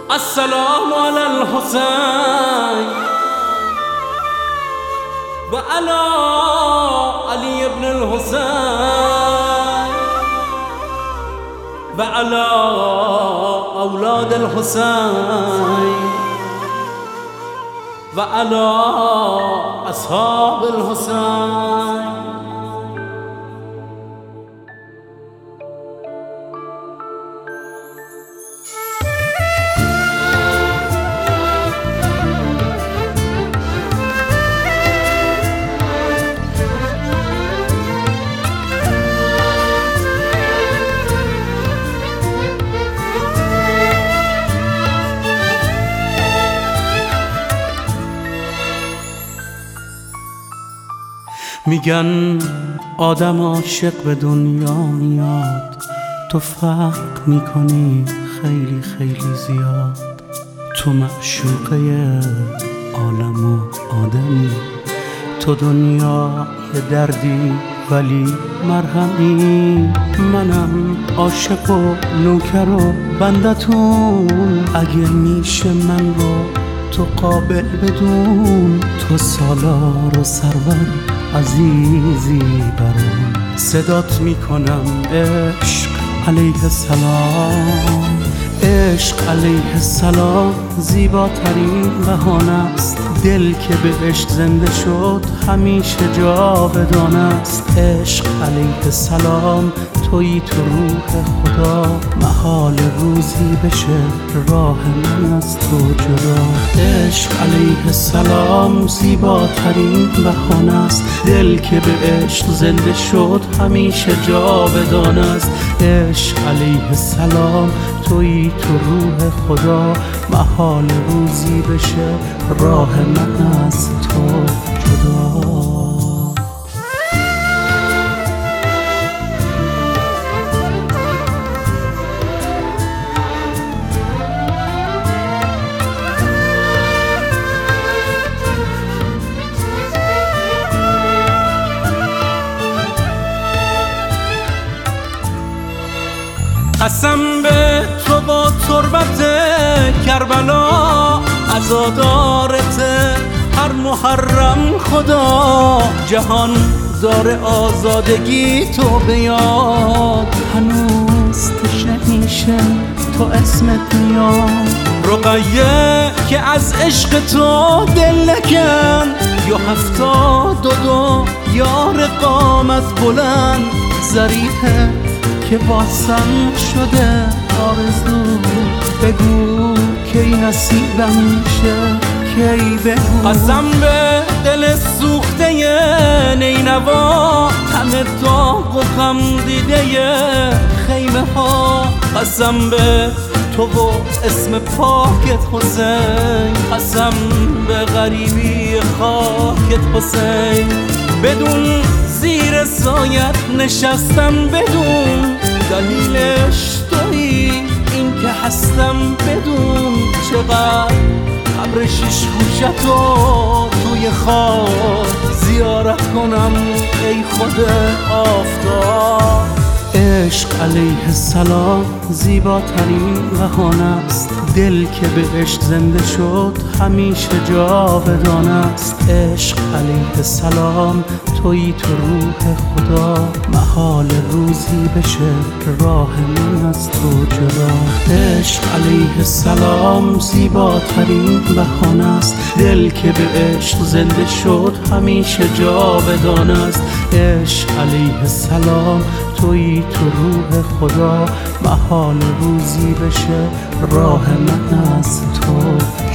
السلام على الحسين وعلى علي بن الحسين وعلى أولاد الحسين وعلى أصحاب الحسين. میگن آدم عاشق به دنیا میاد، تو فرق میکنی خیلی خیلی زیاد. تو معشوقه عالم و آدمی، تو دنیا یه دردی ولی مرهمی. منم عاشق و نوکر و بندتون، اگه میشه من رو تو قابل بدون. تو سالار و سرور عزیزی برام، صدات میکنم عشق علیه السلام. عشق علیه السلام زیباترین بهانه است. دل که به عشق زنده شد همیشه جاودانه است. عشق علیه السلام تویی تو روح خدا، محال روزی بشه راه من از تو جدا. عشق علیه السلام زیباترین بهانه است. دل که به عشق زنده شد همیشه جاودانه است. عشق علیه السلام تویی تو روح خدا، محال روزی بشه راه من از تو جدا. قسم به تو با تربت کربلا، عزادارت هر محرم خدا. جهان داره آزادگی تو بیاد، هنوز تشنیشه تو اسمت میاد. رقیه که از عشق تو دل نکن، یا 72 یار قامت بلند. ظریفه که واسم شده آرزو، بگو کی نصیبم میشه کی بگو. قسم به دل سوخته نینوا، همه داغ و غم دیده خیمه ها. قسم به تو و اسم پاکت حسین، قسم به غریبی خاکت حسین. بدون زیر سایت نشستم، بدون دلیلش تویی این که هستم. بدون چقدر قبر 6 گوشتو توی خواب زیارت کنم ای خود آفتاب. عشق علیه السلام زیباترین بهانه است. دل که به عشق زنده شد همیشه جاودانه است. عشق علیه السلام تویی تو روح خدا، محال روزی بشه راه من از تو جدا. عشق علیه السلام زیباترین بهانه است. دل که به عشق زنده شد همیشه جاودانه است. عشق علیه السلام تویی تو روح خدا، محال روزی بشه راه من از تو